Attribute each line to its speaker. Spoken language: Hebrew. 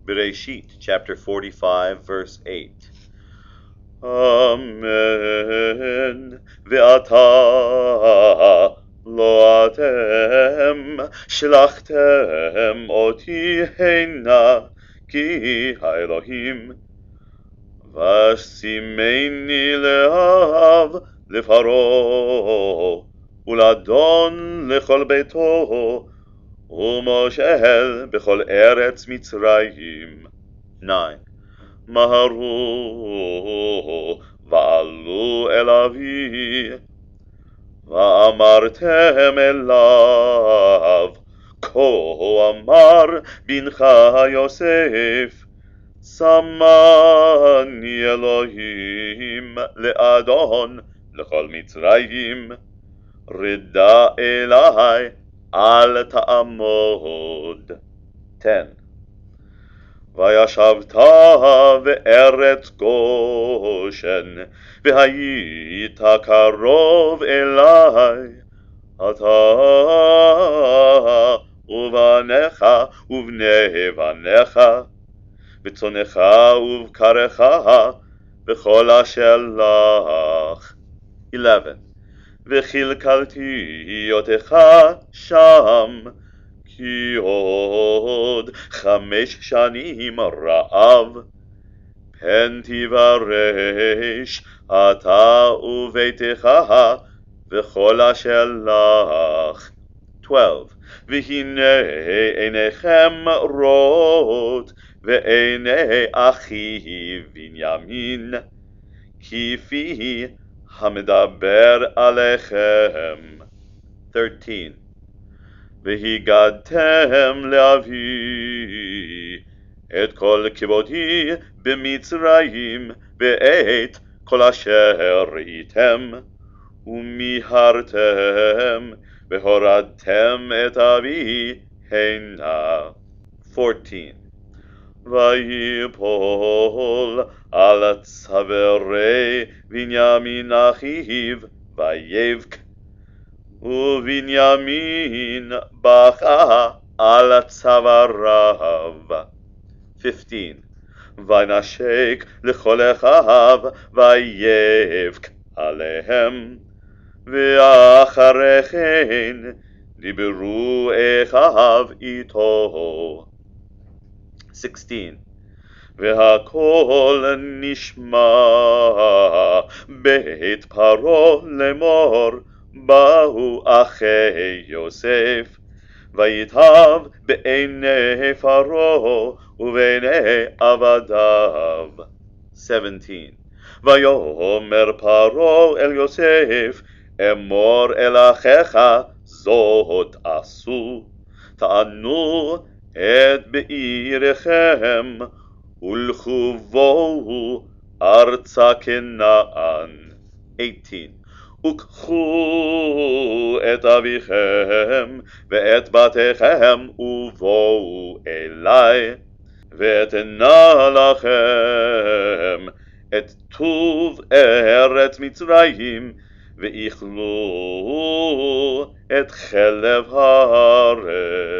Speaker 1: Bereshit, chapter 45, verse 8. Amen. Ve'ata lo atem shlachtem oti hena ki haElohim v'simeni le'av לפרעה ולאדון לכל ביתו ומושל בכל ארץ מצרים. 9. מהרו ועלו אל אבי ואמרתם אליו כה אמר בנך יוסף שמני אלוהים לאדון לכל מצרים רדה אלי אל תעמוד. 10. וישבת בארץ גושן והיית קרוב אלי אתה ובניך ובני בניך וצונך ובקרך וכל אשר לך. 11. וכלכלתי אותך שם כי עוד 5 שנים רעב פן תברש אתה וביתך וכל אשר לך. 12. והנה עיניכם רואות ועיני אחי בנימין כפי המדבר עליכם. 13. והגדתם לאבי את כל כבודי במצרים בעת כל אשר ראיתם ומיהרתם והורדתם את אבי הנה. 14. ויפול על צווארי בנימין אחיו ויבך ובנימין בכה על צוואריו. 15. וינשק לכל אחיו ויבך עליהם ואחרי כן דיברו אחיו איתו. 16. והכל נשמע בית פרעה לאמור באו אחי יוסף ויטב בעיני פרעה ובעיני עבדיו. 17. ויאמר פרעה אל יוסף אמור אל אחיך זאת עשו תענו את בעיריכם ולכו בואו ארצה כנען. 18. וקחו את אביכם ואת בתיכם ובואו אלי ואתנה לכם את טוב ארץ מצרים ואכלו את חלב הארץ.